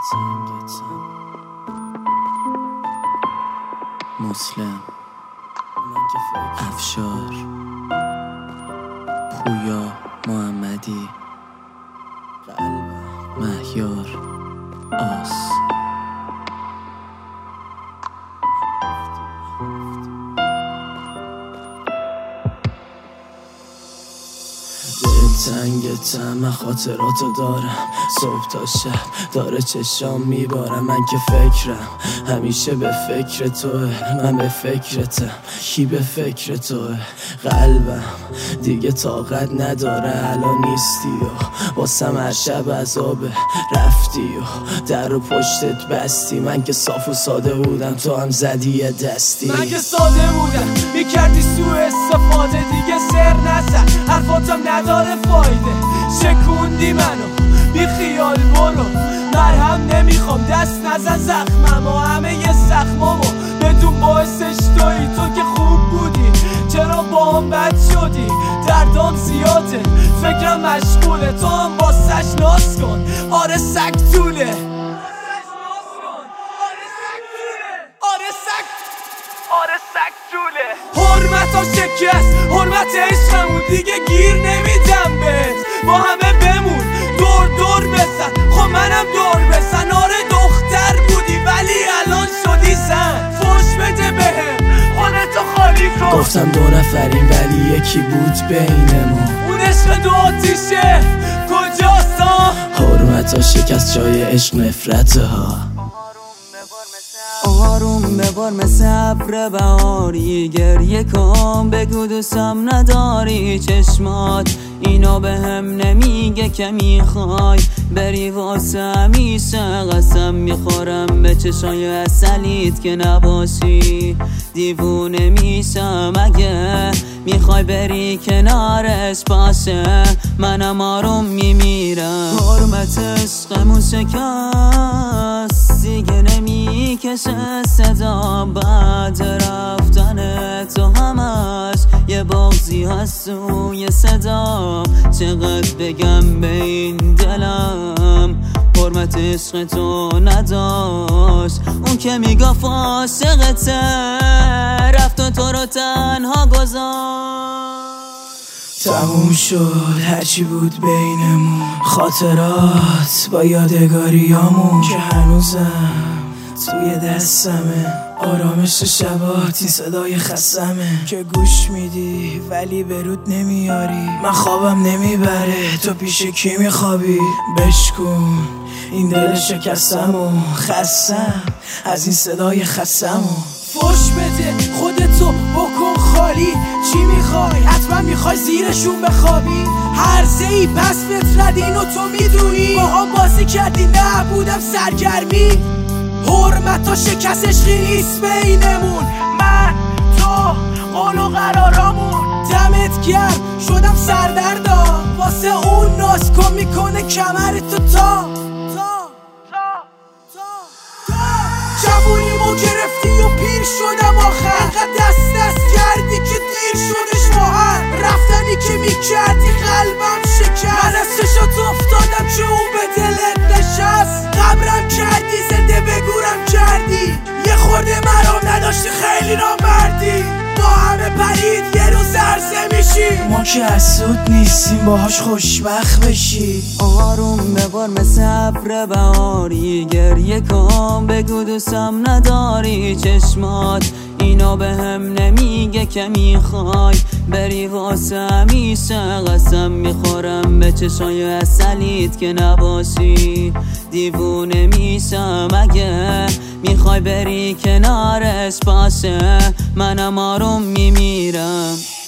مسلم، افشار، پویا، محمدی، مهیار، آس. تنگتم، من خاطراتو دارم. صبح تا شب داره چشام میبارم. من که فکرم همیشه به فکر توه. من به فکرتم، کی به فکر توه؟ قلبم دیگه طاقت نداره. الان نیستی و واسم هر شب عذابه. رفتی و در رو پشتت بستی. من که صاف و ساده بودم، تو هم زدی یه دستی. من که ساده بودم، میکردی سوء استفاده. دیگه سر نزد، حرفاتم نداره فایده. شکوندی منو، بی خیال برو. مرهم نمیخوام، دست نزن زخمم و همه یه زخمامو بدون باعثش تویی. تو که خوب بودی، چرا با هم بد شدی؟ دردام زیاده، فکرم مشغوله. تو هم واسش ناز کن، آره سگ طوله. حرمتا شکست، حرمت عشقمون دیگه گیر نمیدم بهت. با همه بمون، دور دور بزن. خب منم دور بزن. آره دختر بودی ولی الان شدی زن. فوش بده بهم، خودتو خالی کن. گفتم دو نفریم ولی یکی بود بینمون. اون عشق دو آتیشه کجاست؟ حرمتا شکست، جای عشق نفرته ها. آروم ببار مثل ابر بهاری. گریه کن، بگو دوستم نداری. چشمات اینا به هم نمیگه که میخوای بری واسه همیشه. قسم میخورم به چشای اصلیت که نباشی. دیوونه میشم اگه میخوای بری کنارش باشه. منم آروم میمیرم. حرمت عشقمون شکست، دیگه نمیکشه صدا. بعد رفتن تو همش یه بغضی هست و یه صدا. چقدر بگم به این دلم، حرمت عشق تو نداشت. اون که میگفت عاشقته، رفت و تو رو تنها گذاشت. تموم شد هرچی بود بینمون. خاطرات با یادگاریامون که هنوزم توی دستمه. آرامش شبات این صدای خسمه که گوش میدی ولی برود نمیاری. من خوابم نمیبره، تو پیش کی میخوابی؟ بشکن این دل شکستم و خستم از این صدای خستم. فوش بده خودتو بکن خالی. چی میخوای؟ حتما میخوای زیرشون بخوابی. هر زهی پس فطرت اینو تو میدونی. با هم بازی کردی نبودم سرگرمی. حرمتا شکست، عشقی نیست بینمون. من تو قول و قرارامون. دمت گرم شدم سردردا. واسه اون ناز کن میکنه کمرتو تا جوونیمو گرفتی و پیر شدم آخر. انقدر دست کردی که دیر شدش ماهر. رفتنی که میکردی قلبم شکست. من از چشات افتادم که اون به دلت نشست. قبرم کردی، زنده بگورم کردی. یه خورده مرام نداشتی، خیلی نامردی. با همه پرید یه روز عرضه میشی. ما که حسود نیستیم باهاش خوشبخت بشی. آروم ببار مثل ابر بهاری. گریه کن، بگو دوستم نداری. چشمات اینا به هم نمیگه که میخوای بری واسه همیشه. قسم میخورم به چشای اصلیت که نباشی. دیوونه میشم اگه میخوای بری کنارش باشه. منم آروم میمیرم.